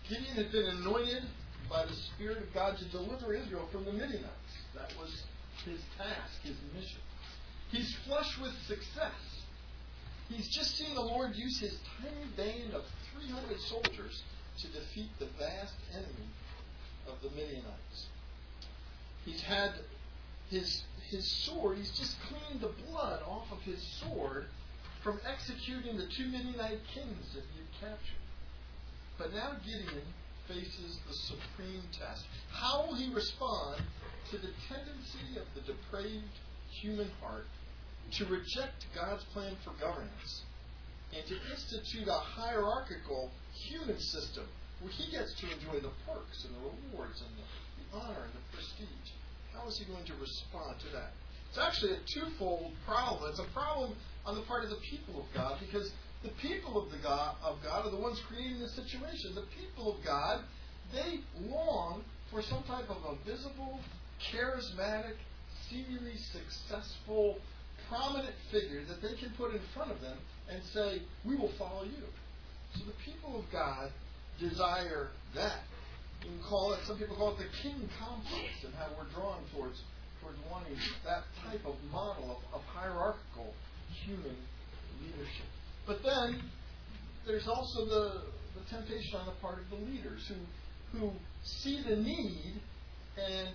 Gideon had been anointed by the Spirit of God to deliver Israel from the Midianites. That was his task, his mission. He's flush with success. He's just seen the Lord use his tiny band of 300 soldiers to defeat the vast enemy of the Midianites. He's had his sword, he's just cleaned the blood off of his sword from executing the 2 Midianite kings that he had captured. But now Gideon faces the supreme test. How will he respond to the tendency of the depraved human heart to reject God's plan for governance and to institute a hierarchical human system where he gets to enjoy the perks and the rewards and the honor and the prestige? How is he going to respond to that? It's actually a twofold problem. It's a problem on the part of the people of God, because the people of God are the ones creating the situation. The people of God, they long for some type of a visible, charismatic, seemingly successful, prominent figure that they can put in front of them and say, we will follow you. So the people of God desire that. You can call it, some people call it the king complex, and how we're drawn towards wanting that type of model of hierarchical human leadership. But then there's also the temptation on the part of the leaders who see the need and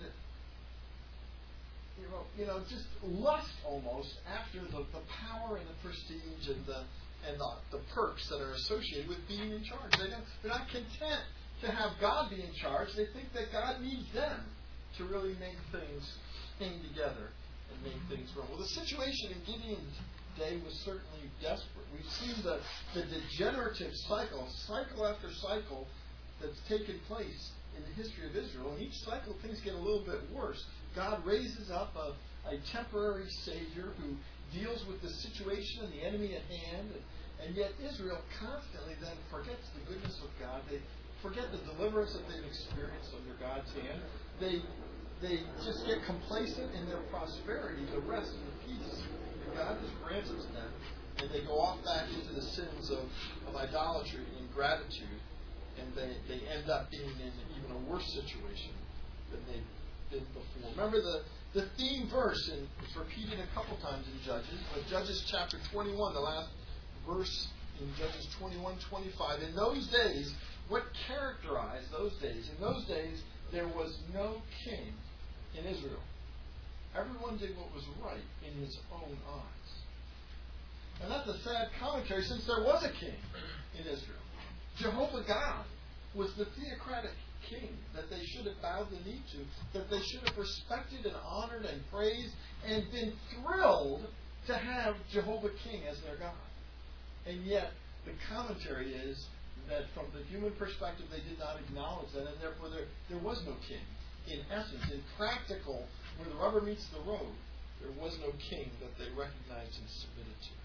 just lust almost after the power and the prestige and the perks that are associated with being in charge. They're not content to have God be in charge. They think that God needs them to really make things hang together and make things run. Well, the situation in Gideon's day was certainly desperate. We've seen the degenerative cycle after cycle that's taken place in the history of Israel. And each cycle things get a little bit worse. God raises up a temporary Savior who deals with the situation and the enemy at hand. And yet Israel constantly then forgets the goodness of God. They forget the deliverance that they've experienced under God's hand. They just get complacent in their prosperity, the rest of the peace that God has granted to them. And they go off back into the sins of idolatry and ingratitude. And they end up being in even a worse situation than they've been before. Remember the theme verse, and it's repeated a couple times in Judges, but Judges chapter 21, the last verse in Judges 21:25. In those days, what characterized those days? In those days, there was no king in Israel. Everyone did what was right in his own eyes. And that's a sad commentary, since there was a king in Israel. Jehovah God was the theocratic king that they should have bowed the knee to, that they should have respected and honored and praised and been thrilled to have Jehovah King as their God. And yet, the commentary is that from the human perspective, they did not acknowledge that, and therefore there was no king. In essence, in practical, where the rubber meets the road, there was no king that they recognized and submitted to.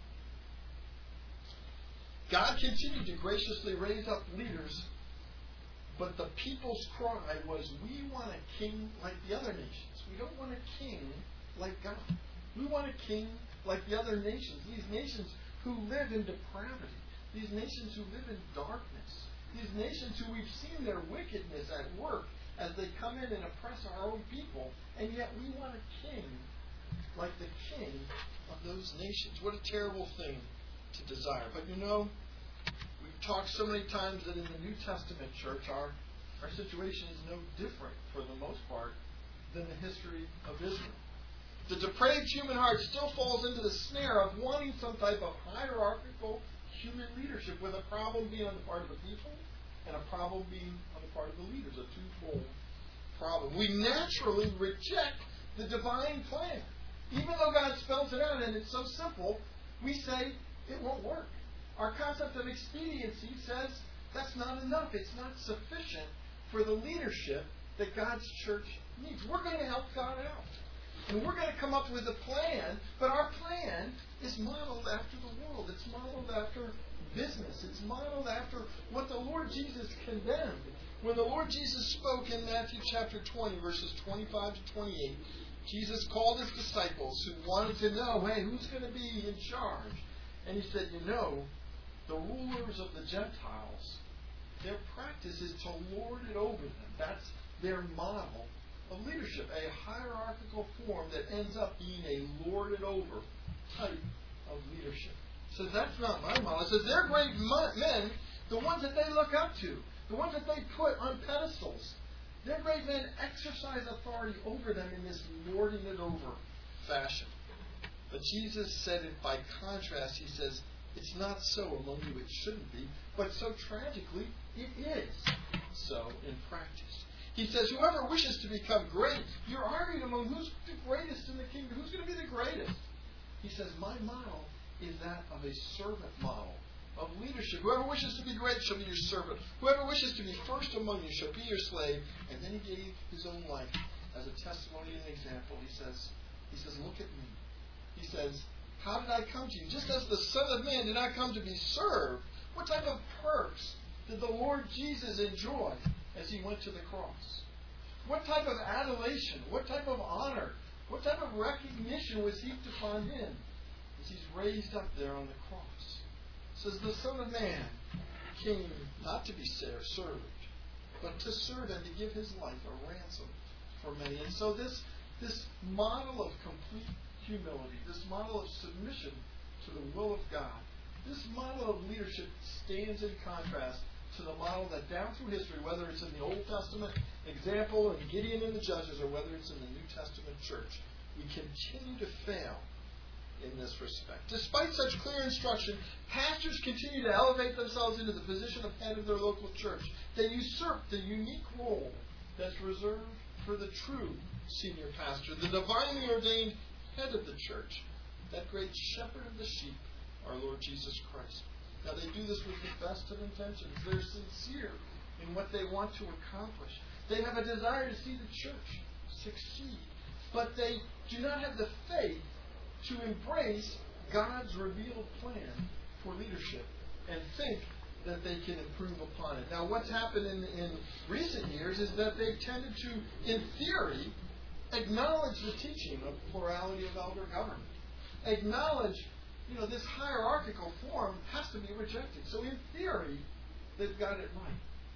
God continued to graciously raise up leaders, but the people's cry was, we want a king like the other nations. We don't want a king like God. We want a king like the other nations. These nations who live in depravity. These nations who live in darkness. These nations who we've seen their wickedness at work as they come in and oppress our own people. And yet we want a king like the king of those nations. What a terrible thing to desire. But we've talked so many times that in the New Testament church, our situation is no different, for the most part, than the history of Israel. The depraved human heart still falls into the snare of wanting some type of hierarchical human leadership, with a problem being on the part of the people and a problem being on the part of the leaders, a twofold problem. We naturally reject the divine plan. Even though God spells it out and it's so simple, we say it won't work. Our concept of expediency says that's not enough. It's not sufficient for the leadership that God's church needs. We're going to help God out. And we're going to come up with a plan, but our plan is modeled after the world. It's modeled after business. It's modeled after what the Lord Jesus condemned. When the Lord Jesus spoke in Matthew chapter 20, verses 25 to 28, Jesus called his disciples who wanted to know, hey, who's going to be in charge? And he said, the rulers of the Gentiles Their practice is to lord it over them. That's their model of leadership, a hierarchical form that ends up being a lorded over type of leadership. So that's not my model. It says they're great men, the ones that they look up to, the ones that they put on pedestals. Their great men exercise authority over them in this lording it over fashion. But Jesus said it by contrast. He says, it's not so among you, it shouldn't be, but so tragically, it is so in practice. He says, whoever wishes to become great, you're arguing among who's the greatest in the kingdom, who's going to be the greatest. He says, my model is that of a servant model of leadership. Whoever wishes to be great shall be your servant. Whoever wishes to be first among you shall be your slave. And then he gave his own life as a testimony and example. He says, look at me. He says, how did I come to you? Just as the Son of Man did not come to be served. What type of perks did the Lord Jesus enjoy as he went to the cross? What type of adulation? What type of honor? What type of recognition was heaped upon him as he's raised up there on the cross? It says the Son of Man came not to be served, but to serve and to give his life a ransom for many. And so this model of complete humility, this model of submission to the will of God, this model of leadership stands in contrast to the model that down through history, whether it's in the Old Testament example in Gideon and the Judges, or whether it's in the New Testament church, we continue to fail in this respect. Despite such clear instruction, pastors continue to elevate themselves into the position of head of their local church. They usurp the unique role that's reserved for the true senior pastor, the divinely ordained head of the church, that great shepherd of the sheep, our Lord Jesus Christ. Now, they do this with the best of intentions. They're sincere in what they want to accomplish. They have a desire to see the church succeed. But they do not have the faith to embrace God's revealed plan for leadership and think that they can improve upon it. Now, what's happened in recent years is that they've tended to, in theory, acknowledge the teaching of plurality of elder government. Acknowledge, this hierarchical form has to be rejected. So in theory, they've got it right.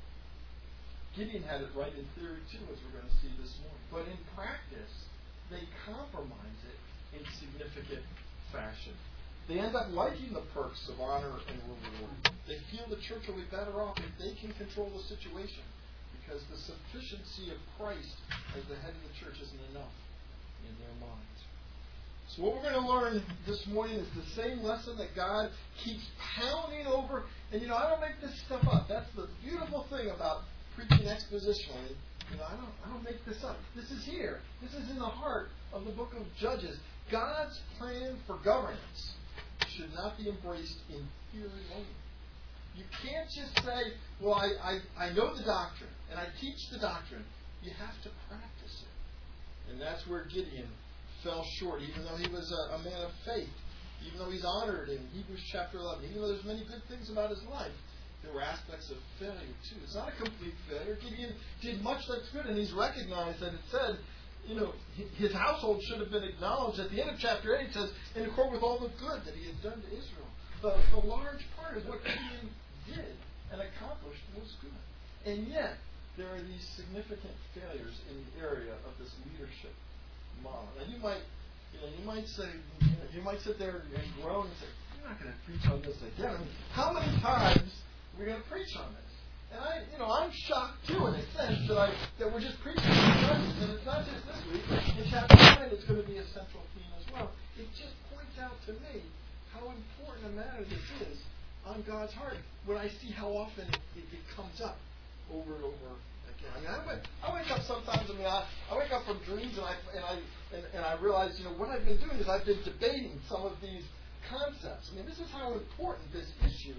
Gideon had it right in theory too, as we're going to see this morning. But in practice, they compromise it in significant fashion. They end up liking the perks of honor and reward. They feel the church will be better off if they can control the situation, because the sufficiency of Christ as the head of the church isn't enough in their minds. So what we're going to learn this morning is the same lesson that God keeps pounding over. And I don't make this stuff up. That's the beautiful thing about preaching expositionally. I don't make this up. This is here. This is in the heart of the book of Judges. God's plan for governance should not be embraced in theory only. You can't just say, well, I know the doctrine, and I teach the doctrine. You have to practice it. And that's where Gideon fell short, even though he was a man of faith, even though he's honored in Hebrews chapter 11, even though there's many good things about his life. There were aspects of failure too. It's not a complete failure. Gideon did much that's good, and he's recognized that it said, his household should have been acknowledged. At the end of chapter 8, it says, in accord with all the good that he had done to Israel. The large part of what Gideon did and accomplished was good. And yet, there are these significant failures in the area of this leadership model. Now, you might say, you might sit there and groan and say, you're not going to preach on this again. I mean, how many times are we going to preach on this? And I'm shocked too, in a sense, that we're just preaching on Judges, and it's not just this week. In chapter 9, it's going to be a central theme as well. It just points out to me how important a matter this is on God's heart when I see how often it comes up over and over again. I mean, I wake up sometimes. I wake up from dreams, and I realize, what I've been doing is I've been debating some of these concepts. I mean, this is how important this issue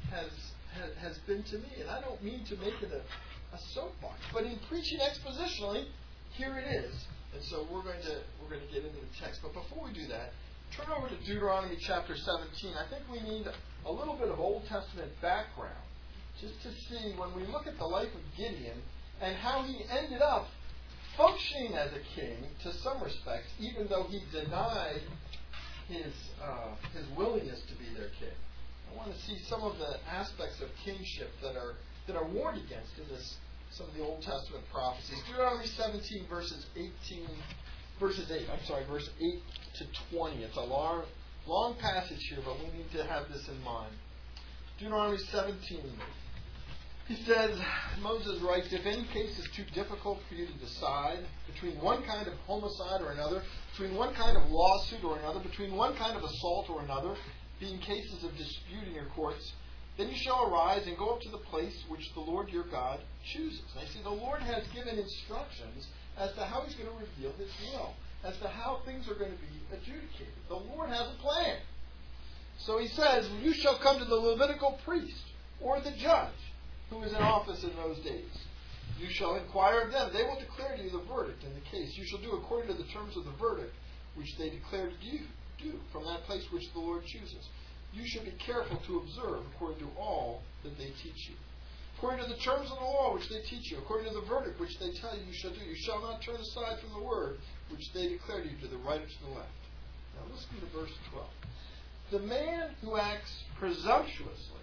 has been to me, and I don't mean to make it a soapbox, but in preaching expositionally, here it is. And so we're going to get into the text. But before we do that, turn over to Deuteronomy chapter 17. I think we need a little bit of Old Testament background just to see, when we look at the life of Gideon and how he ended up functioning as a king to some respects, even though he denied his willingness to be their king. I want to see some of the aspects of kingship that are that are warned against in some of the Old Testament prophecies. Deuteronomy 17, verse 8 to 20. It's a long passage here, but we need to have this in mind. Deuteronomy 17. He says, Moses writes, if any case is too difficult for you to decide between one kind of homicide or another, between one kind of lawsuit or another, between one kind of assault or another, being cases of dispute in your courts, then you shall arise and go up to the place which the Lord your God chooses. And I see the Lord has given instructions as to how He's going to reveal His will, as to how things are going to be adjudicated. The Lord has a plan. So He says, you shall come to the Levitical priest or the judge who is in office in those days. You shall inquire of them. They will declare to you the verdict in the case. You shall do according to the terms of the verdict which they declare to you. Do from that place which the Lord chooses. You should be careful to observe according to all that they teach you. According to the terms of the law which they teach you, according to the verdict which they tell you you shall do, you shall not turn aside from the word which they declare to you to the right or to the left. Now listen to verse 12. The man who acts presumptuously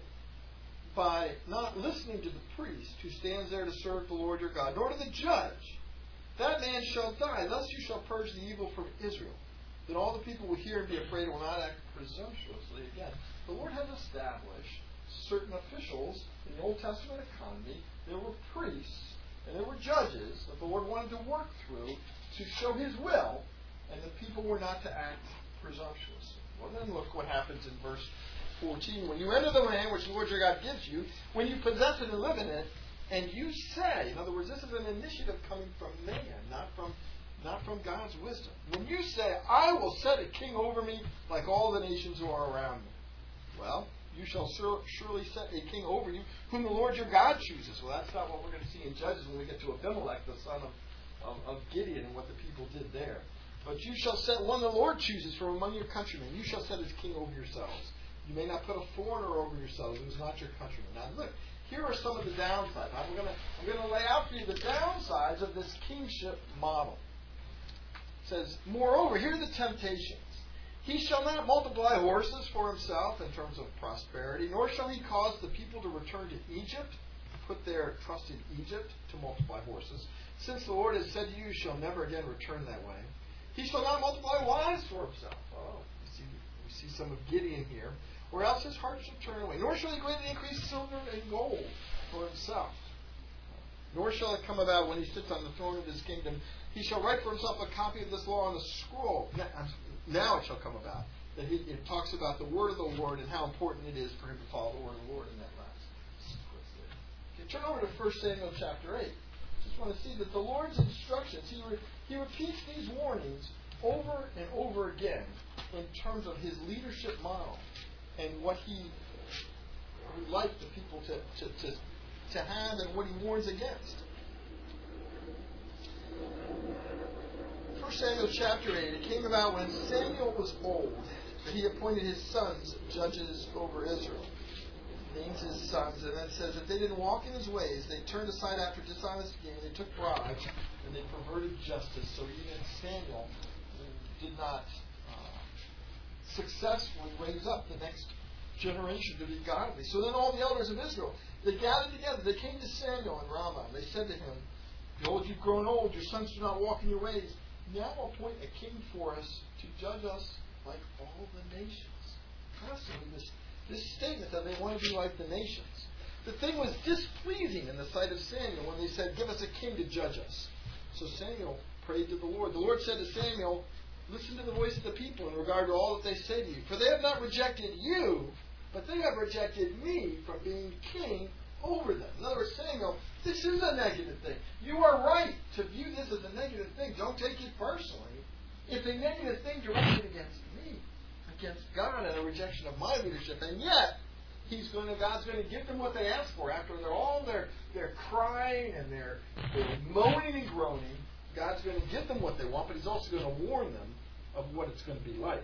by not listening to the priest who stands there to serve the Lord your God, nor to the judge, that man shall die. Thus you shall purge the evil from Israel. Then all the people will hear and be afraid and will not act presumptuously again. The Lord has established certain officials in the Old Testament economy. There were priests and there were judges that the Lord wanted to work through to show His will, and the people were not to act presumptuously. Well, then look what happens in verse 14. When you enter the land which the Lord your God gives you, when you possess it and live in it, and you say, in other words, this is an initiative coming from man, not from God's wisdom. When you say, I will set a king over me like all the nations who are around me. Well, you shall surely set a king over you whom the Lord your God chooses. Well, that's not what we're going to see in Judges when we get to Abimelech, the son of Gideon, and what the people did there. But you shall set one the Lord chooses from among your countrymen. You shall set his king over yourselves. You may not put a foreigner over yourselves who is not your countryman. Now look, here are some of the downsides. I'm going to lay out for you the downsides of this kingship model. It says, moreover, here are the temptations. He shall not multiply horses for himself in terms of prosperity, nor shall he cause the people to return to Egypt, put their trust in Egypt to multiply horses, since the Lord has said to you, you shall never again return that way. He shall not multiply wives for himself. Oh, we see some of Gideon here. Or else his heart shall turn away. Nor shall he greatly increase silver and gold for himself. Nor shall it come about when he sits on the throne of his kingdom. He shall write for himself a copy of this law on the scroll. Now it shall come about that it talks about the word of the Lord and how important it is for him to follow the word of the Lord in that last sequence there. Okay, turn over to 1 Samuel chapter 8. Just want to see that the Lord's instructions, he repeats these warnings over and over again in terms of his leadership model and what he would like the people to have and what he warns against. 1 Samuel chapter 8, it came about when Samuel was old that he appointed his sons judges over Israel. He named his sons, and then it says that they didn't walk in his ways, they turned aside after dishonest gain, they took bribes, and they perverted justice. So even Samuel did not successfully raise up the next generation to be godly. So then all the elders of Israel, they gathered together. They came to Samuel in Ramah. And they said to him, behold, you've grown old. Your sons do not walk in your ways. Now appoint a king for us to judge us like all the nations. Constantly this statement that they want to be like the nations. The thing was displeasing in the sight of Samuel when they said, give us a king to judge us. So Samuel prayed to the Lord. The Lord said to Samuel, listen to the voice of the people in regard to all that they say to you. For they have not rejected you, but they have rejected me from being king over them. In other words, Samuel, this is a negative thing. You are right to view this as a negative thing. Don't take it personally. It's a negative thing directed against me, against God, and a rejection of my leadership. And yet, God's going to give them what they ask for. After they're crying and they're moaning and groaning, God's going to give them what they want, but He's also going to warn them of what it's going to be like.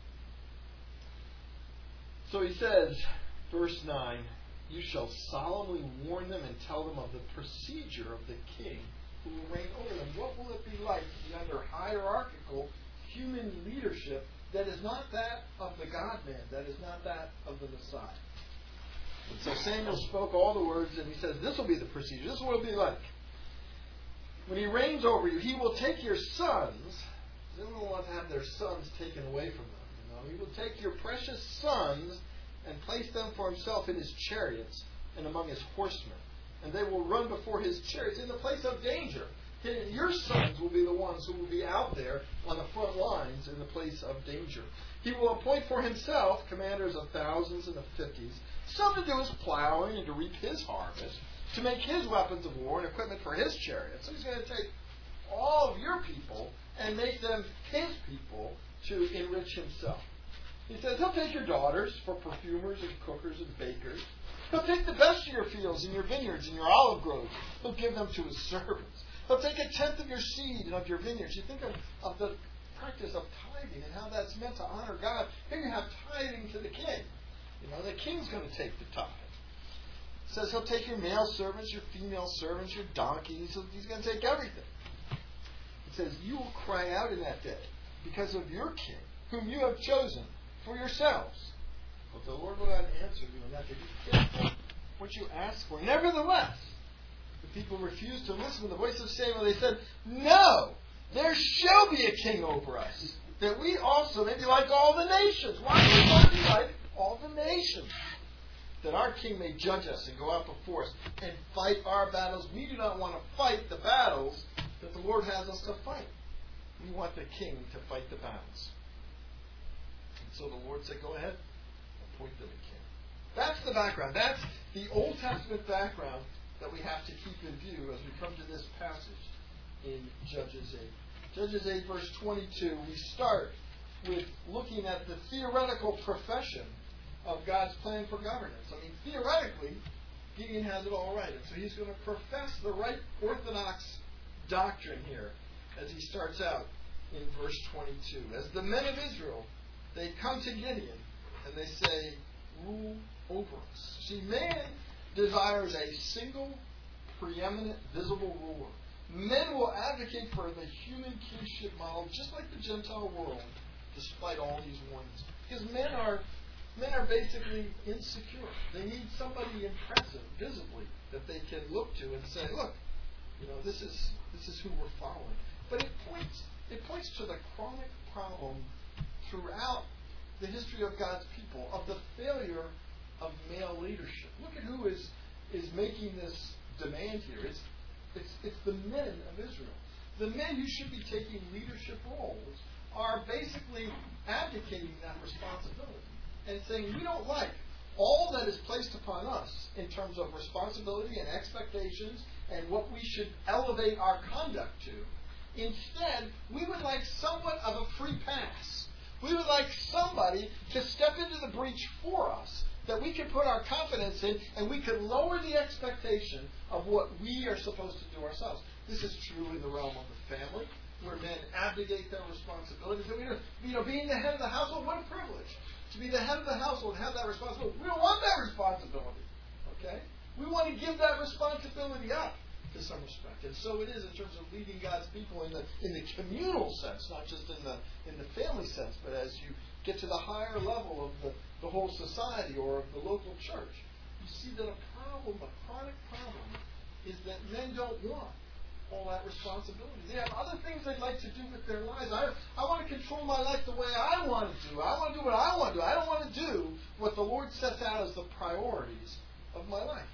So He says, verse 9, you shall solemnly warn them and tell them of the procedure of the king who will reign over them. What will it be like to be under hierarchical human leadership that is not that of the God-man, that is not that of the Messiah? And so Samuel spoke all the words, and he says, this will be the procedure. This is what it will be like. When he reigns over you, he will take your sons. They don't want to have their sons taken away from them. He will take your precious sons and place them for himself in his chariots and among his horsemen. And they will run before his chariots in the place of danger. Your sons will be the ones who will be out there on the front lines in the place of danger. He will appoint for himself commanders of thousands and of 50s, some to do his plowing and to reap his harvest, to make his weapons of war and equipment for his chariots. So he's going to take all of your people and make them his people to enrich himself. He says he'll take your daughters for perfumers and cookers and bakers. He'll take the best of your fields and your vineyards and your olive groves. He'll give them to his servants. He'll take 1/10 of your seed and of your vineyards. You think of the practice of tithing and how that's meant to honor God. Here you have tithing to the king. The king's going to take the tithe. It says he'll take your male servants, your female servants, your donkeys. He's going to take everything. It says you will cry out in that day because of your king, whom you have chosen for yourselves. But the Lord will not answer you in that day. Be careful what you ask for. Nevertheless, the people refused to listen to the voice of Samuel. They said, no, there shall be a king over us, that we also may be like all the nations. Why do we want to be like all the nations? That our king may judge us and go out before us and fight our battles. We do not want to fight the battles that the Lord has us to fight. We want the king to fight the battles. And so the Lord said, go ahead, appoint them a king. That's the background. That's the Old Testament background that we have to keep in view as we come to this passage in Judges 8. Judges 8, verse 22, we start with looking at the theoretical profession of God's plan for governance. Theoretically, Gideon has it all right. And so he's going to profess the right orthodox doctrine here as he starts out in verse 22. As the men of Israel, they come to Gideon and they say, rule over us. See, man desires a single, preeminent, visible ruler. Men will advocate for the human kingship model just like the Gentile world, despite all these warnings. Because men are basically insecure. They need somebody impressive, visibly, that they can look to and say, look, this is who we're following. But it points to the chronic problem throughout the history of God's people of the failure of male leadership. Look at who is making this demand here. It's the men of Israel. The men who should be taking leadership roles are basically abdicating that responsibility and saying, we don't like all that is placed upon us in terms of responsibility and expectations and what we should elevate our conduct to. Instead, we would like somewhat of a free pass. We would like somebody to step into the breach for us that we can put our confidence in, and we can lower the expectation of what we are supposed to do ourselves. This is true in the realm of the family, where men abdicate their responsibilities. Being the head of the household, what a privilege. To be the head of the household and have that responsibility. We don't want that responsibility. Okay? We want to give that responsibility up to some respect. And so it is in terms of leading God's people in the communal sense, not just in the family sense, but as you get to the higher level of the whole society or of the local church. You see that a chronic problem, is that men don't want all that responsibility. They have other things they'd like to do with their lives. I want to control my life the way I want to do. I want to do what I want to do. I don't want to do what the Lord sets out as the priorities of my life.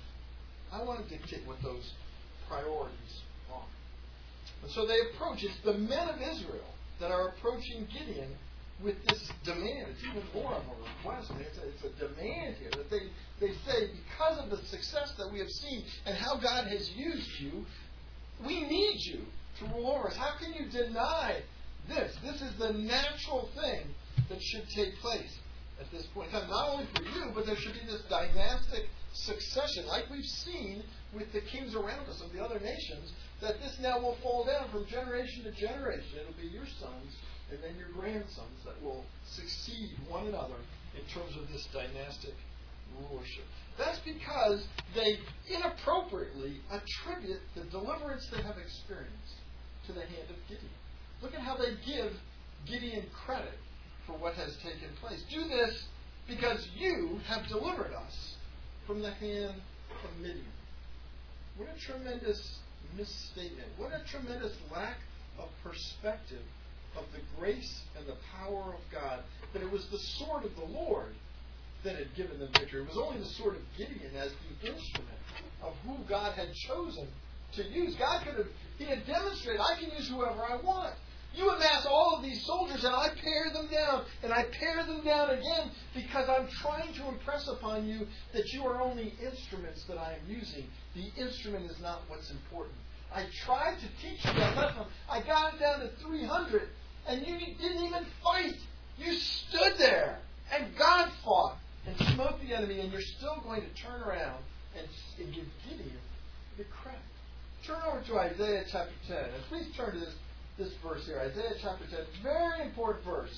I want to dictate what those priorities are. And so they approach. It's the men of Israel that are approaching Gideon with this demand. It's even more of a request. It's a demand here that they say, because of the success that we have seen and how God has used you, we need you to rule over us. How can you deny this? This is the natural thing that should take place at this point in time. Not only for you, but there should be this dynastic succession, like we've seen with the kings around us of the other nations, that this now will fall down from generation to generation. It'll be your sons and then your grandsons that will succeed one another in terms of this dynastic rulership. That's because they inappropriately attribute the deliverance they have experienced to the hand of Gideon. Look at how they give Gideon credit for what has taken place. Do this because you have delivered us from the hand of Midian. What a tremendous misstatement. What a tremendous lack of perspective of the grace and the power of God. That it was the sword of the Lord that had given them victory. It was only the sword of Gideon as the instrument of who God had chosen to use. He had demonstrated, I can use whoever I want. You amass all of these soldiers and I pare them down, and I pare them down again because I'm trying to impress upon you that you are only instruments that I am using. The instrument is not what's important. I tried to teach you that lesson. I got it down to 300, and you didn't even fight. You stood there, and God fought and smote the enemy, and you're still going to turn around and give Gideon the credit. Turn over to Isaiah chapter 10, and please turn to this verse here, Isaiah chapter 10. Very important verse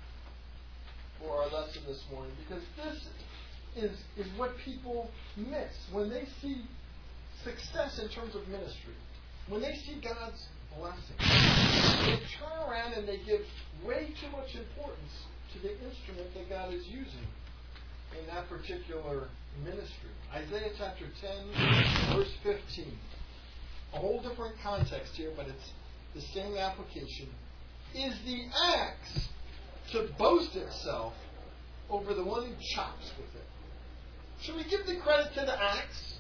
for our lesson this morning, because this is what people miss when they see success in terms of ministry. When they see God's blessing, they turn around and they give way too much importance to the instrument that God is using in that particular ministry. Isaiah chapter 10, verse 15. A whole different context here, but it's the same application. Is the axe to boast itself over the one who chops with it? Should we give the credit to the axe?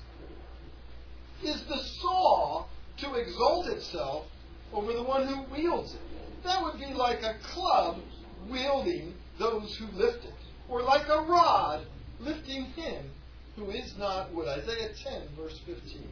Is the saw to exalt itself over the one who wields it? That would be like a club wielding those who lift it, or like a rod lifting him who is not wood. Isaiah 10, verse 15.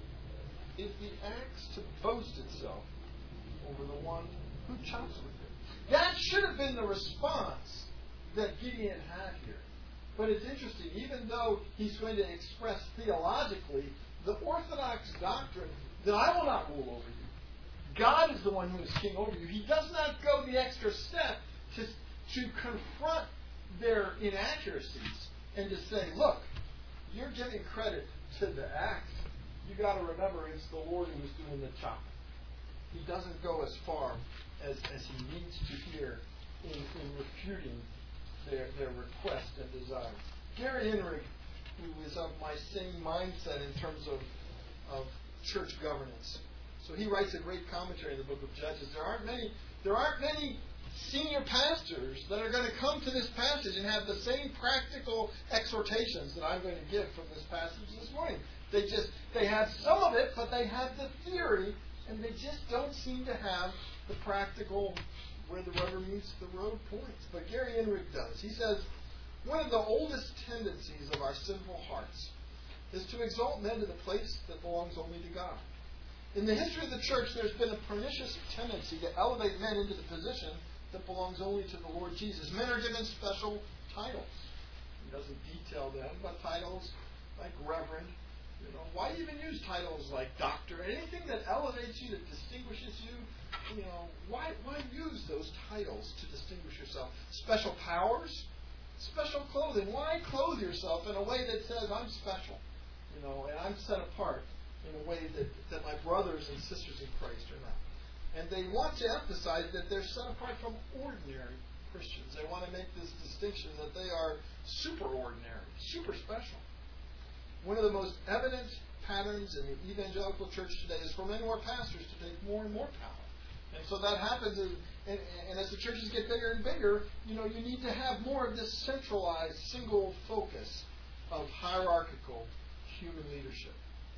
Is the axe to boast itself over the one who chops with it? That should have been the response that Gideon had here. But it's interesting, even though he's going to express theologically the orthodox doctrine that I will not rule over you. God is the one who is king over you. He does not go the extra step to confront their inaccuracies and to say, look, you're giving credit to the axe. You got to remember it's the Lord who is doing the chopping. He doesn't go as far as he needs to here in refuting their request and desire. Gary Henry, who is of my same mindset in terms of church governance. So he writes a great commentary in the book of Judges. There aren't many senior pastors that are going to come to this passage and have the same practical exhortations that I'm going to give from this passage this morning. They have some of it, but they have the theory, and they just don't seem to have the practical, where the rubber meets the road points. But Gary Enright does. He says, one of the oldest tendencies of our sinful hearts is to exalt men to the place that belongs only to God. In the history of the church, there's been a pernicious tendency to elevate men into the position that belongs only to the Lord Jesus. Men are given special titles. He doesn't detail them, but titles like reverend. Why even use titles like doctor? Anything that elevates you, that distinguishes you, why use those titles to distinguish yourself? Special powers, special clothing. Why clothe yourself in a way that says I'm special, and I'm set apart in a way that my brothers and sisters in Christ are not? And they want to emphasize that they're set apart from ordinary Christians. They want to make this distinction that they are super ordinary, super special. One of the most evident patterns in the evangelical church today is for men who are pastors to take more and more power. And so that happens, and as the churches get bigger and bigger, you need to have more of this centralized, single focus of hierarchical human leadership.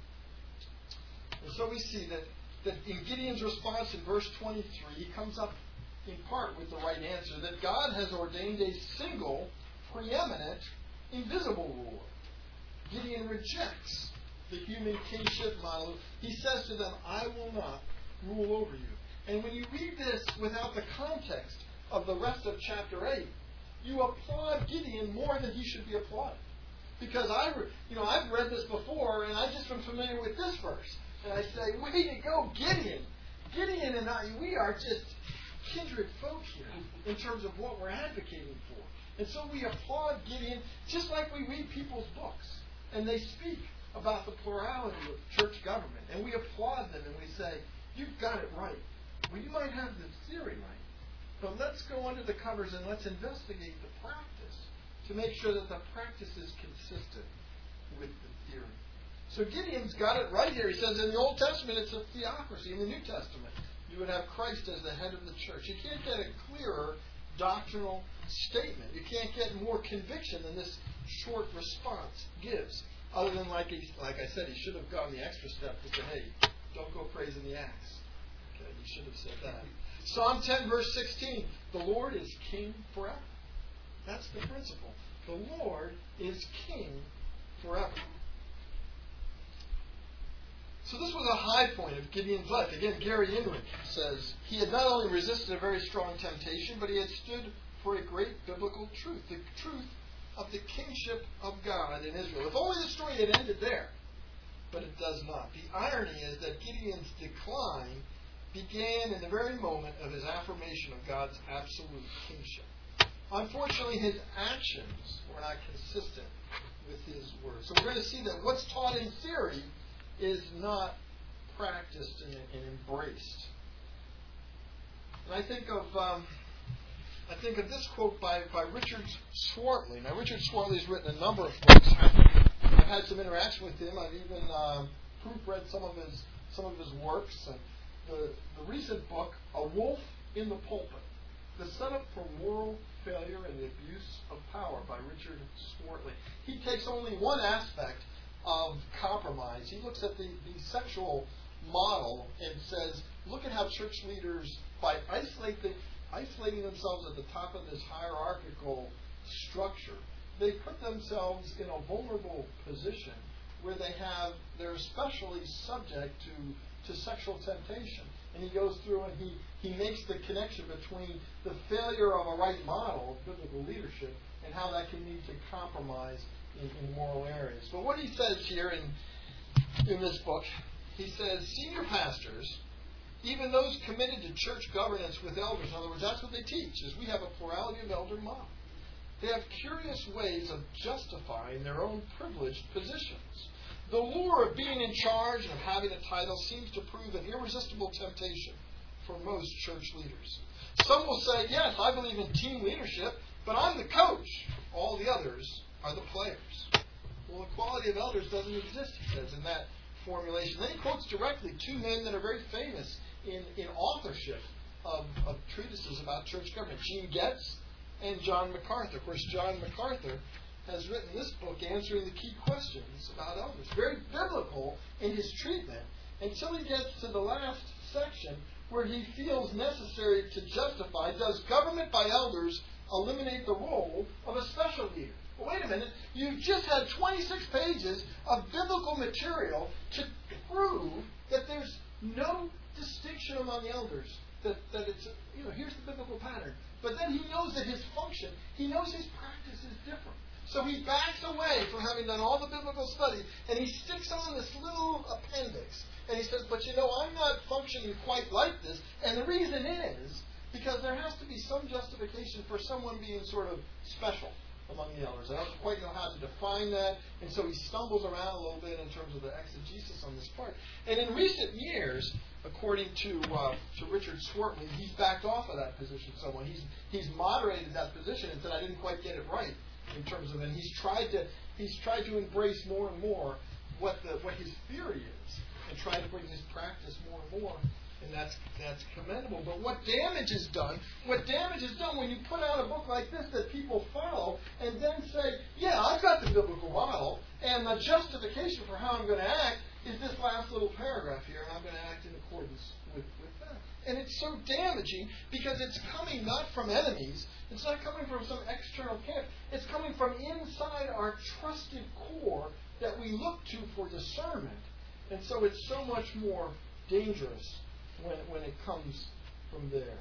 And so we see that in Gideon's response in verse 23, he comes up in part with the right answer, that God has ordained a single, preeminent, invisible ruler. Gideon rejects the human kingship model. He says to them, I will not rule over you. And when you read this without the context of the rest of chapter 8, you applaud Gideon more than he should be applauded. Because I've read this before, and I just am familiar with this verse. And I say, way to go, Gideon. Gideon and I, we are just kindred folk here in terms of what we're advocating for. And so we applaud Gideon just like we read people's books. And they speak about the plurality of church government. And we applaud them and we say, you've got it right. Well, you might have the theory right. But let's go under the covers and let's investigate the practice to make sure that the practice is consistent with the theory. So Gideon's got it right here. He says in the Old Testament it's a theocracy. In the New Testament you would have Christ as the head of the church. You can't get a clearer doctrinal statement. You can't get more conviction than this short response gives. Other than, like I said, he should have gone the extra step to say, hey, don't go praising the axe. Okay, he should have said that. Psalm 10, verse 16, the Lord is king forever. That's the principle. The Lord is king forever. So this was a high point of Gideon's life. Again, Gary Inrig says, he had not only resisted a very strong temptation, but he had stood for a great biblical truth. The truth of the kingship of God in Israel. If only the story had ended there. But it does not. The irony is that Gideon's decline began in the very moment of his affirmation of God's absolute kingship. Unfortunately, his actions were not consistent with his words. So we're going to see that what's taught in theory is not practiced and embraced. And I think of this quote by Richard Swartley. Now, Richard Swartley's written a number of books. I've had some interaction with him. I've even proofread some of his works. And the recent book, A Wolf in the Pulpit: The Setup for Moral Failure and the Abuse of Power, by Richard Swartley. He takes only one aspect of compromise. He looks at the sexual model and says, look at how church leaders, by isolating themselves at the top of this hierarchical structure, they put themselves in a vulnerable position where they're especially subject to sexual temptation. And he goes through and he makes the connection between the failure of a right model of biblical leadership and how that can lead to compromise in moral areas. But what he says here in this book, he says, senior pastors, even those committed to church governance with elders, in other words, that's what they teach, is we have a plurality of elder model. They have curious ways of justifying their own privileged positions. The lure of being in charge and of having a title seems to prove an irresistible temptation for most church leaders. Some will say, yes, I believe in team leadership, but I'm the coach. All the others are the players. Well, equality of elders doesn't exist, he says, in that formulation. Then he quotes directly two men that are very famous in authorship of treatises about church government, Gene Getz and John MacArthur. Of course, John MacArthur has written this book answering the key questions about elders. Very biblical in his treatment until he gets to the last section where he feels necessary to justify, does government by elders eliminate the role of a special leader? Well, wait a minute. You've just had 26 pages of biblical material to prove that there's no distinction among the elders. That it's, here's the biblical pattern. But then he knows that his function, he knows his practice is different. So he backs away from having done all the biblical study, and he sticks on this little appendix. And he says, but I'm not functioning quite like this. And the reason is because there has to be some justification for someone being sort of special among the elders. I don't quite know how to define that, and so he stumbles around a little bit in terms of the exegesis on this part. And in recent years, according to Richard Swartley, he's backed off of that position somewhat. He's moderated that position and said, I didn't quite get it right in terms of it. And he's tried to embrace more and more what his theory is, and try to bring his practice more and more. And that's commendable. But what damage is done when you put out a book like this that people follow and then say, yeah, I've got the biblical model, and the justification for how I'm going to act is this last little paragraph here, and I'm going to act in accordance with that. And it's so damaging because it's coming not from enemies. It's not coming from some external camp. It's coming from inside our trusted core that we look to for discernment. And so it's so much more dangerous when it comes from there.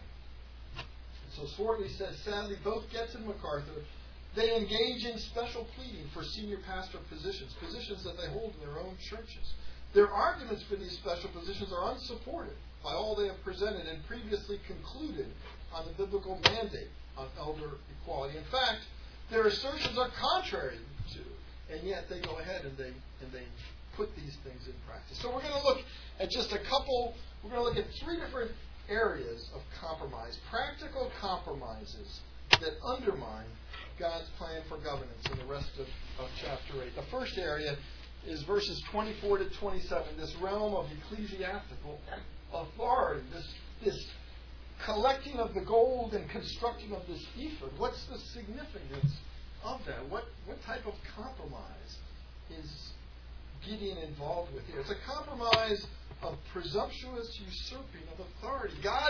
So Swartley says, sadly, both Getz and MacArthur, they engage in special pleading for senior pastor positions that they hold in their own churches. Their arguments for these special positions are unsupported by all they have presented and previously concluded on the biblical mandate on elder equality. In fact, their assertions are contrary to, and yet they go ahead and they put these things in practice. So we're going to look at we're going to look at three different areas of compromise, practical compromises that undermine God's plan for governance in the rest of chapter 8. The first area is verses 24 to 27, this realm of ecclesiastical authority, this collecting of the gold and constructing of this ephod. What's the significance of that? What type of compromise is Gideon involved with here? It's a compromise of presumptuous usurping of authority.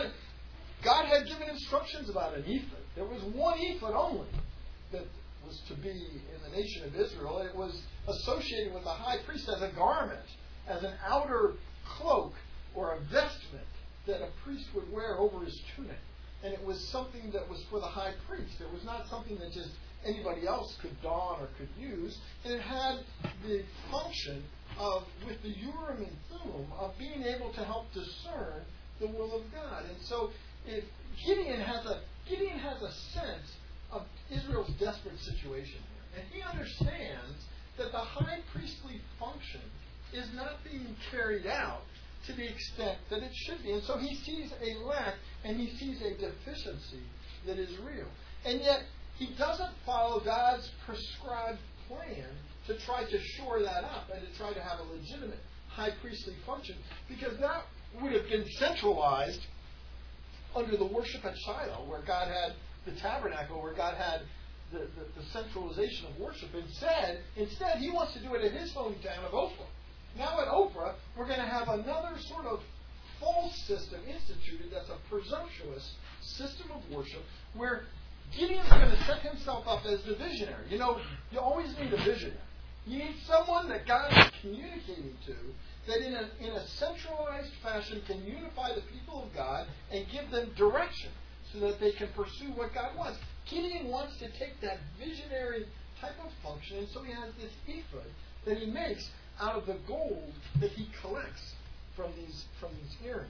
God had given instructions about an ephod. There was one ephod only that was to be in the nation of Israel. It was associated with the high priest as a garment, as an outer cloak or a vestment that a priest would wear over his tunic. And it was something that was for the high priest. It was not something that just anybody else could don or could use. And it had the function of, with the Urim and Thummim, of being able to help discern the will of God. And so Gideon has a sense of Israel's desperate situation here. And he understands that the high priestly function is not being carried out to the extent that it should be. And so he sees a lack and he sees a deficiency that is real. And yet he doesn't follow God's prescribed plan to try to shore that up and to try to have a legitimate high priestly function, because that would have been centralized under the worship at Shiloh, where God had the tabernacle, where God had the centralization of worship. Instead, he wants to do it in his hometown of Ophrah. Now at Ophrah, we're going to have another sort of false system instituted that's a presumptuous system of worship where Gideon's going to set himself up as the visionary. You know, you always need a visionary. You need someone that God is communicating to that in a centralized fashion can unify the people of God and give them direction so that they can pursue what God wants. Gideon wants to take that visionary type of function, and so he has this ephod that he makes out of the gold that he collects from these earrings.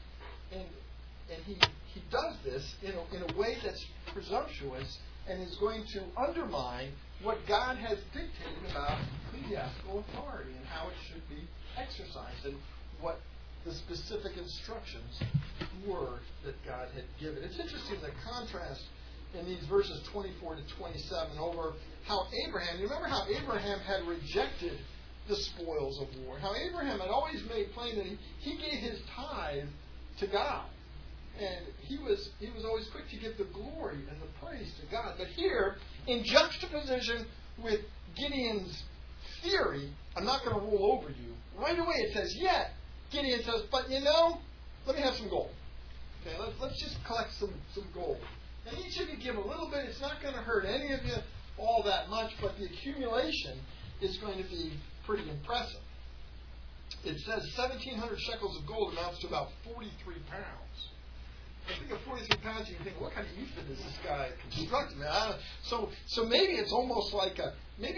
And he does this in a way that's presumptuous and is going to undermine what God has dictated about ecclesiastical authority and how it should be exercised and what the specific instructions were that God had given. It's interesting the contrast in these verses 24 to 27 over how Abraham, you remember how Abraham had rejected the spoils of war, how Abraham had always made plain that he gave his tithe to God. And he was always quick to give the glory and the praise to God. But here, in juxtaposition with Gideon's theory, I'm not going to rule over you, right away it says, yet, Gideon says, but let me have some gold. Okay, let's just collect some gold. And each of you give a little bit. It's not going to hurt any of you all that much, but the accumulation is going to be pretty impressive. It says 1,700 shekels of gold amounts to about 43 pounds. I think of 43 pounds, you think, what kind of ephod is this guy constructing? So maybe it's almost like an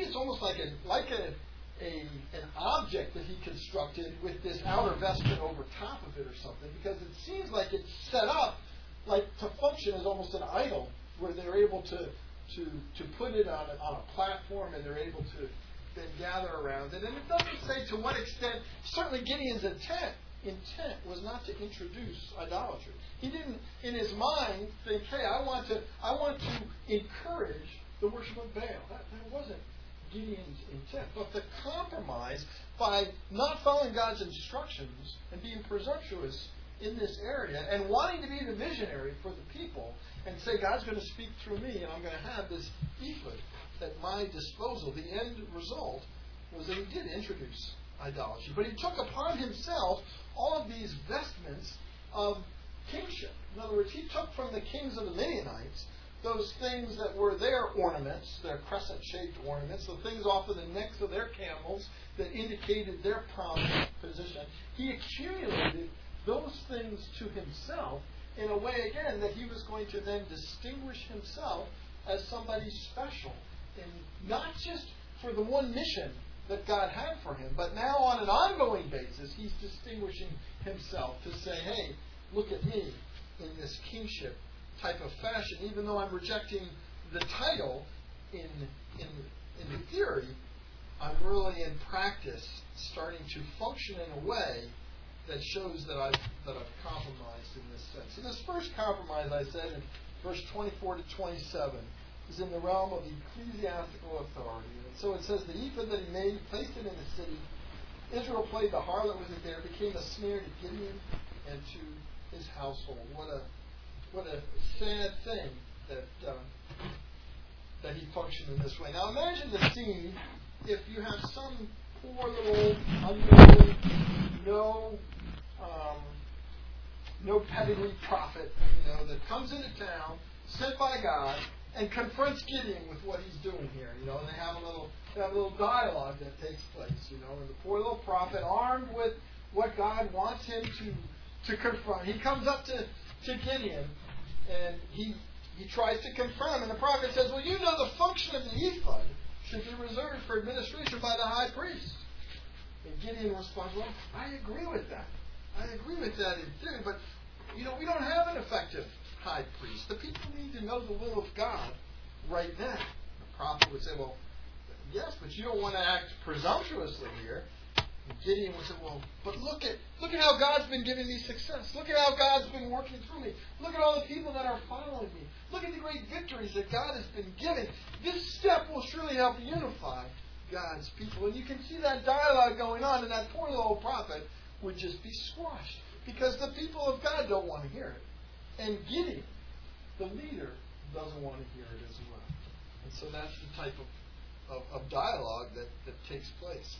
object that he constructed with this outer vestment over top of it or something, because it seems like it's set up like to function as almost an idol, where they're able to put it on a platform and they're able to then gather around it. And it doesn't say to what extent. Certainly Gideon's intent was not to introduce idolatry. He didn't, in his mind, think, hey, I want to encourage the worship of Baal. That wasn't Gideon's intent. But the compromise by not following God's instructions and being presumptuous in this area and wanting to be the visionary for the people and say, God's going to speak through me and I'm going to have this ephod at my disposal. The end result was that he did introduce idolatry. But he took upon himself all of these vestments of kingship. In other words, he took from the kings of the Midianites those things that were their ornaments, their crescent-shaped ornaments, the things off of the necks of their camels that indicated their prominent position. He accumulated those things to himself in a way, again, that he was going to then distinguish himself as somebody special. And not just for the one mission that God had for him, but now on an ongoing basis, he's distinguishing himself to say, hey, look at me in this kingship type of fashion. Even though I'm rejecting the title in the theory, I'm really in practice starting to function in a way that shows that I've compromised in this sense. So this first compromise, I said in verse 24 to 27, is in the realm of ecclesiastical authority. And so it says the ephod that he made, placed it in the city. Israel played the harlot with it there, became a snare to Gideon and to his household. What a sad thing that he functioned in this way. Now imagine the scene if you have some poor little unknown, no pedigree prophet, that comes into town, sent by God, and confronts Gideon with what he's doing here, and they have a little dialogue that takes place, and the poor little prophet, armed with what God wants him to confront, he comes up to Gideon, and he tries to confront him, and the prophet says, well, the function of the ephod should be reserved for administration by the high priest. And Gideon responds, well, I agree with that. I agree with that in theory, but, we don't have an effective high priest. The people need to know the will of God right now. The prophet would say, well, yes, but you don't want to act presumptuously here. And Gideon would say, well, but look at how God's been giving me success. Look at how God's been working through me. Look at all the people that are following me. Look at the great victories that God has been giving. This step will surely help unify God's people. And you can see that dialogue going on, and that poor little prophet would just be squashed because the people of God don't want to hear it. And Gideon, the leader, doesn't want to hear it as well. And so that's the type of dialogue that takes place.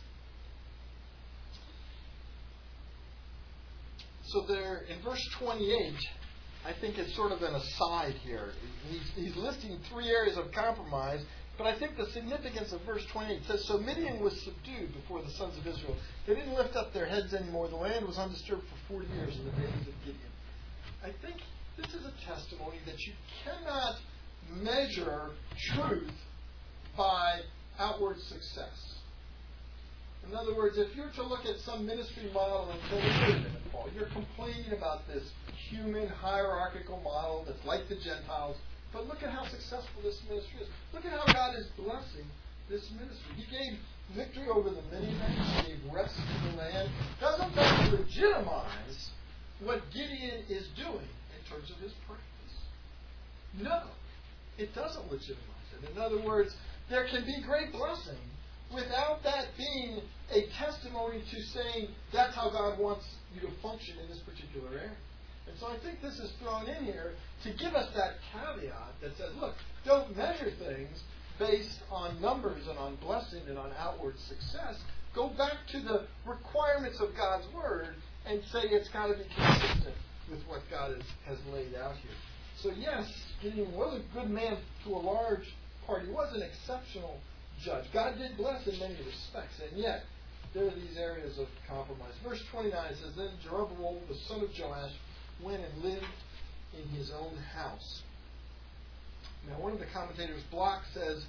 So there, in verse 28, I think it's sort of an aside here. He's listing three areas of compromise, but I think the significance of verse 28 says, so Midian was subdued before the sons of Israel. They didn't lift up their heads anymore. The land was undisturbed for 40 years in the days of Gideon. I think this is a testimony that you cannot measure truth by outward success. In other words, if you're to look at some ministry model and say, wait a minute, Paul, you're complaining about this human hierarchical model that's like the Gentiles, but look at how successful this ministry is. Look at how God is blessing this ministry. He gave victory over the Midianites. He gave rest to the land. Doesn't that legitimize what Gideon is doing in terms of his practice? No, it doesn't legitimize it. In other words, there can be great blessing without that being a testimony to saying that's how God wants you to function in this particular area. And so I think this is thrown in here to give us that caveat that says, look, don't measure things based on numbers and on blessing and on outward success. Go back to the requirements of God's Word and say it's got to be consistent with what God has laid out here. So yes, Gideon was a good man to a large part. He was an exceptional judge. God did bless in many respects, and yet there are these areas of compromise. Verse 29 says, then Jeroboam, the son of Joash, went and lived in his own house. Now, one of the commentators, Block, says,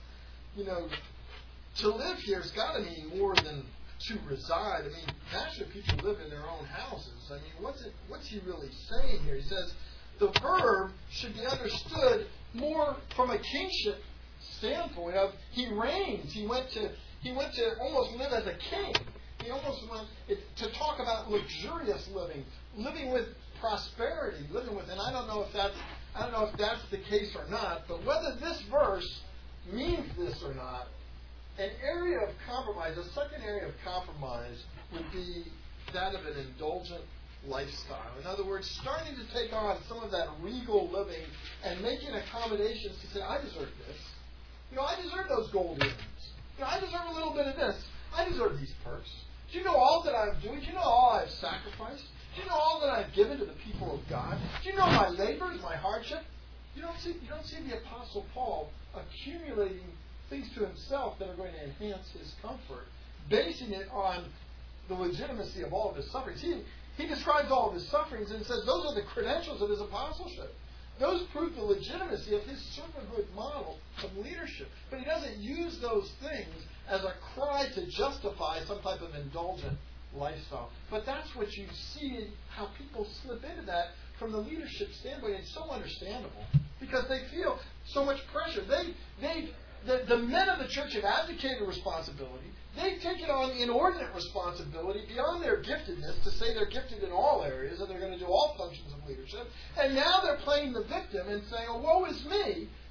to live here has got to mean more than to reside. I mean, naturally people live in their own houses. I mean, what's he really saying here? He says the verb should be understood more from a kingship standpoint of he reigns. He went to almost live as a king. He almost went to talk about luxurious living with prosperity, and I don't know if that's the case or not, but whether this verse means this or not, an area of compromise, a second area of compromise would be that of an indulgent lifestyle. In other words, starting to take on some of that regal living and making accommodations to say, I deserve this. I deserve those gold earrings. I deserve a little bit of this. I deserve these perks. Do you know all that I'm doing? Do you know all I've sacrificed? Do you know all that I've given to the people of God? Do you know my labors, my hardship? You don't see the Apostle Paul accumulating things to himself that are going to enhance his comfort, basing it on the legitimacy of all of his sufferings. He describes all of his sufferings and says those are the credentials of his apostleship. Those prove the legitimacy of his servanthood model of leadership. But he doesn't use those things as a cry to justify some type of indulgent lifestyle. But that's what you see, how people slip into that from the leadership standpoint. It's so understandable because they feel so much pressure. The men of the church have abdicated responsibility. They've taken on inordinate responsibility beyond their giftedness to say they're gifted in all areas and they're going to do all functions of leadership. And now they're playing the victim and saying, oh, woe is me,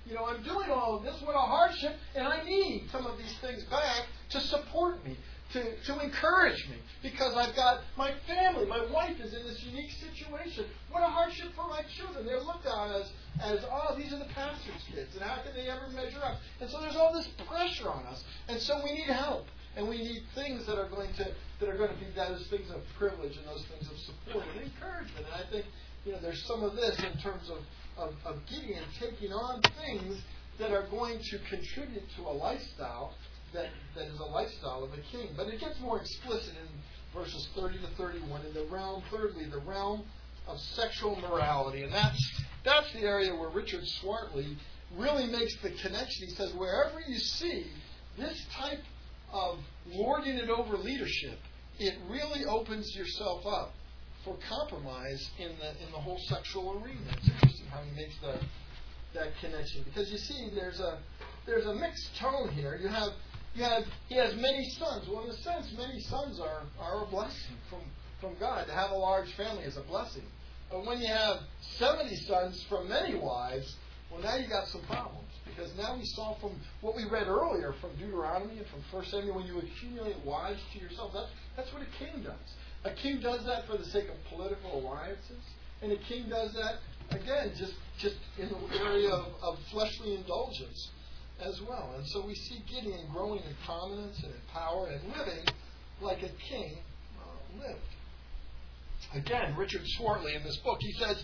I'm doing all of this. What a hardship. And I need some of these things back to support me, to encourage me. Because I've got my family. My wife is in this unique situation. What a hardship for my children. They're looked at as these are the pastor's kids. And how can they ever measure up? And so there's all this pressure on us. And so we need help. And we need things that are going to be those things of privilege and those things of support and encouragement. And I think, there's some of this in terms of Gideon taking on things that are going to contribute to a lifestyle that is a lifestyle of a king. But it gets more explicit in verses 30 to 31 in the realm of sexual morality. And that's the area where Richard Swartley really makes the connection. He says, wherever you see this type of lording it over leadership, it really opens yourself up for compromise in the whole sexual arena. It's interesting how he makes that connection, because you see there's a mixed tone here. He has many sons. Well, in a sense, many sons are a blessing from God. To have a large family is a blessing. But when you have 70 sons from many wives, well, now you got some problems. Because now we saw from what we read earlier from Deuteronomy and from 1 Samuel, when you accumulate wives to yourself, that's what a king does. A king does that for the sake of political alliances. And a king does that, again, just in the area of fleshly indulgence as well. And so we see Gideon growing in prominence and in power and living like a king lived. Again, Richard Swartley in this book, he says,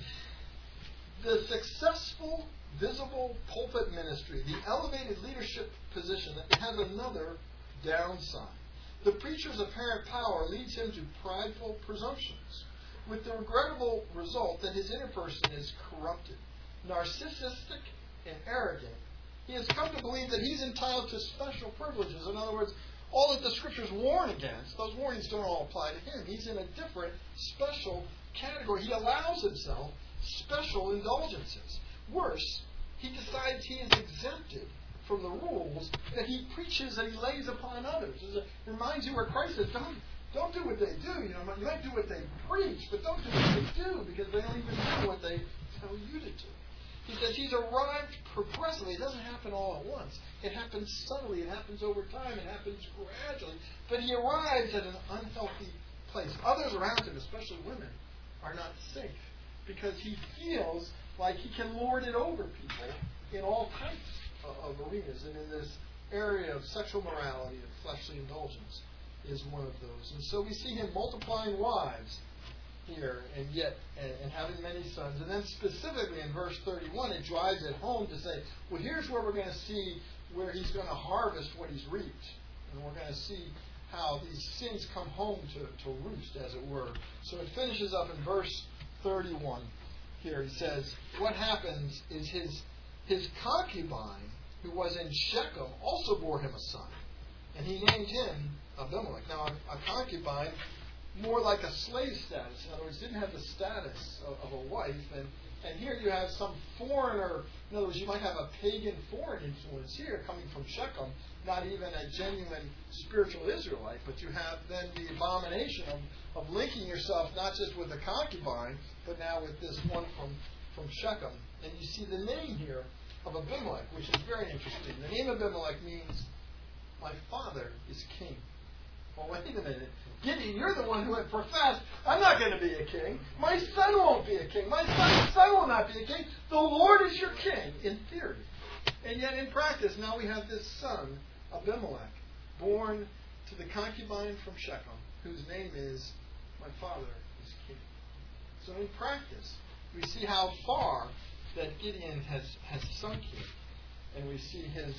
the successful, visible pulpit ministry, the elevated leadership position, it has another downside. The preacher's apparent power leads him to prideful presumptions, with the regrettable result that his inner person is corrupted, narcissistic, and arrogant. He has come to believe that he's entitled to special privileges. In other words, all that the Scriptures warn against, those warnings don't all apply to him. He's in a different, special category. He allows himself special indulgences. Worse, he decides he is exempted from the rules that he preaches and he lays upon others. It reminds you where Christ says, don't do what they do. You might do what they preach, but don't do what they do, because they don't even do what they tell you to do. He says he's arrived progressively. It doesn't happen all at once. It happens subtly. It happens over time. It happens gradually. But he arrives at an unhealthy place. Others around him, especially women, are not safe, because he feels like he can lord it over people in all types of arenas. And in this area of sexual morality and fleshly indulgence is one of those. And so we see him multiplying wives here and having many sons. And then specifically in verse 31, it drives it home to say, well, here's where we're going to see where he's going to harvest what he's reaped. And we're going to see how these sins come home to roost, as it were. So it finishes up in verse 31 here. He says, what happens is his concubine, who was in Shechem, also bore him a son. And he named him Abimelech. Now, a concubine, more like a slave status. In other words, didn't have the status of a wife. And here you have some foreigner. In other words, you might have a pagan foreign influence here coming from Shechem, not even a genuine spiritual Israelite, but you have then the abomination of linking yourself not just with a concubine, but now with this one from Shechem. And you see the name here of Abimelech, which is very interesting. The name Abimelech means, my father is king. Well, wait a minute. Gideon, you're the one who had professed, I'm not going to be a king. My son won't be a king. My son's son will not be a king. The Lord is your king, in theory. And yet in practice, now we have this son, Abimelech, born to the concubine from Shechem, whose name is, my father is king. So in practice, we see how far that Gideon has sunk here. And we see his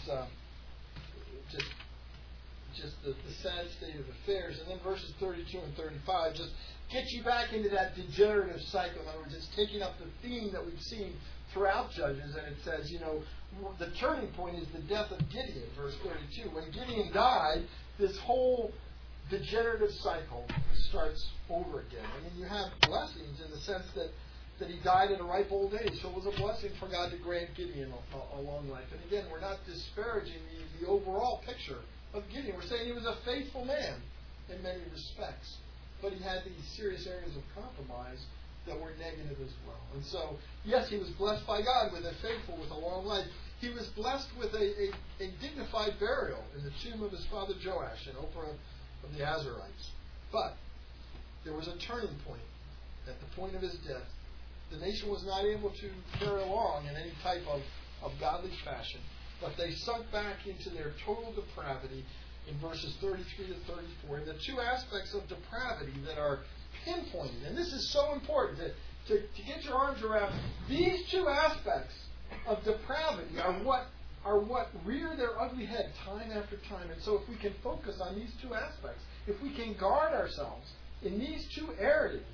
just the sad state of affairs. And then verses 32 and 35 just get you back into that degenerative cycle. In other words, it's taking up the theme that we've seen throughout Judges. And it says, the turning point is the death of Gideon, verse 32. When Gideon died, this whole degenerative cycle starts over again. I mean, you have blessings in the sense that he died at a ripe old age. So it was a blessing for God to grant Gideon a long life. And again, we're not disparaging the overall picture of Gideon. We're saying he was a faithful man in many respects. But he had these serious areas of compromise that were negative as well. And so, yes, he was blessed by God with a long life. he was blessed with a dignified burial in the tomb of his father Joash in Ophrah of the Azarites. But there was a turning point at the point of his death. The nation was not able to carry along in any type of godly fashion, but they sunk back into their total depravity in verses 33 to 34. And the two aspects of depravity that are pinpointed, and this is so important to get your arms around, these two aspects of depravity are what rear their ugly head time after time. And so if we can focus on these two aspects, if we can guard ourselves in these two areas,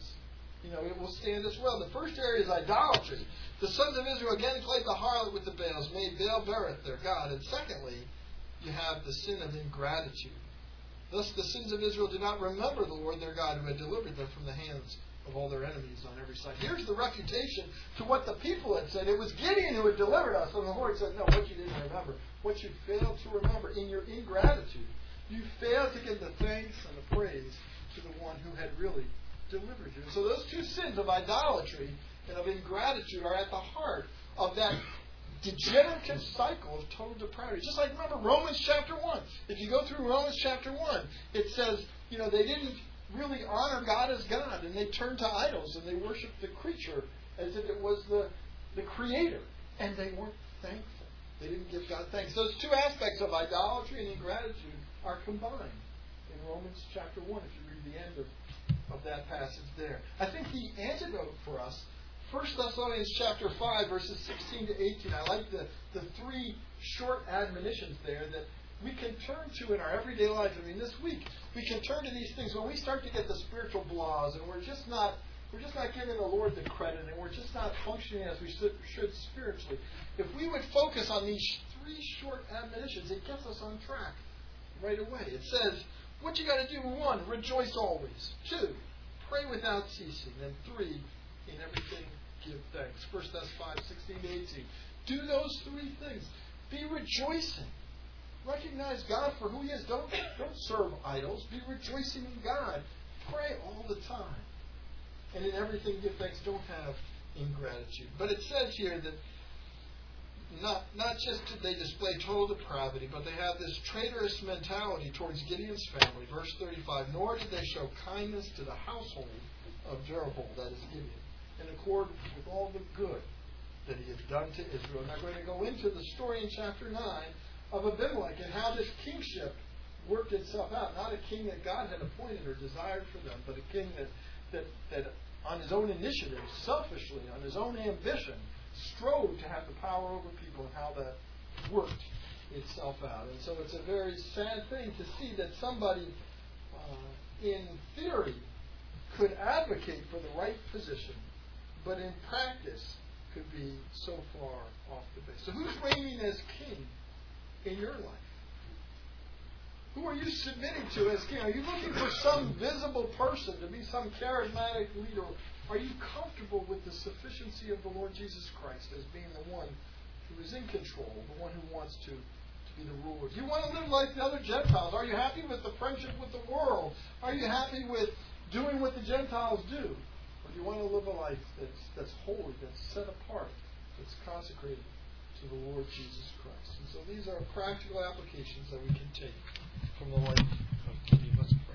it will stand us well. The first area is idolatry. The sons of Israel again played the harlot with the Baals, made Baal-berith their god. And secondly, you have the sin of ingratitude. Thus the sins of Israel did not remember the Lord their God who had delivered them from the hands of all their enemies on every side. Here's the refutation to what the people had said. It was Gideon who had delivered us. And the Lord said, no, what you didn't remember, what you failed to remember in your ingratitude. You failed to give the thanks and the praise to the one who had really delivered you. So those two sins of idolatry and of ingratitude are at the heart of that degenerative cycle of total depravity. Just like, remember, Romans chapter 1. If you go through Romans chapter 1, it says, they didn't really honor God as God, and they turned to idols, and they worshiped the creature as if it was the creator, and they weren't thankful. They didn't give God thanks. Those two aspects of idolatry and ingratitude are combined in Romans chapter 1, if you read the end of that passage there. I think the antidote for us, 1 Thessalonians chapter 5, verses 16 to 18. I like the three short admonitions there that we can turn to in our everyday lives. I mean, this week, we can turn to these things when we start to get the spiritual blahs, and we're just not giving the Lord the credit, and we're just not functioning as we should spiritually. If we would focus on these three short admonitions, it gets us on track right away. It says, what you got to do, 1, rejoice always. 2, pray without ceasing. And 3, in everything give thanks. 1 Thess 5, 16 to 18. Do those three things. Be rejoicing. Recognize God for who He is. Don't serve idols. Be rejoicing in God. Pray all the time. And in everything give thanks. Don't have ingratitude. But it says here that not just did they display total depravity, but they have this traitorous mentality towards Gideon's family. Verse 35, nor did they show kindness to the household of Jeroboam, that is Gideon, in accord with all the good that he had done to Israel. And I'm going to go into the story in chapter 9 of Abimelech and how this kingship worked itself out. Not a king that God had appointed or desired for them, but a king that on his own initiative, selfishly, on his own ambition, strove to have the power over people, and how that worked itself out. And so it's a very sad thing to see that somebody in theory could advocate for the right position, but in practice could be so far off the base. So who's reigning as king in your life? Who are you submitting to as king? Are you looking for some visible person to be some charismatic leader? Are you comfortable with the sufficiency of the Lord Jesus Christ as being the one who is in control, the one who wants to be the ruler? Do you want to live like the other Gentiles? Are you happy with the friendship with the world? Are you happy with doing what the Gentiles do? Or do you want to live a life that's holy, that's set apart, that's consecrated to the Lord Jesus Christ? And so these are practical applications that we can take from the life of Gideon. Let's pray.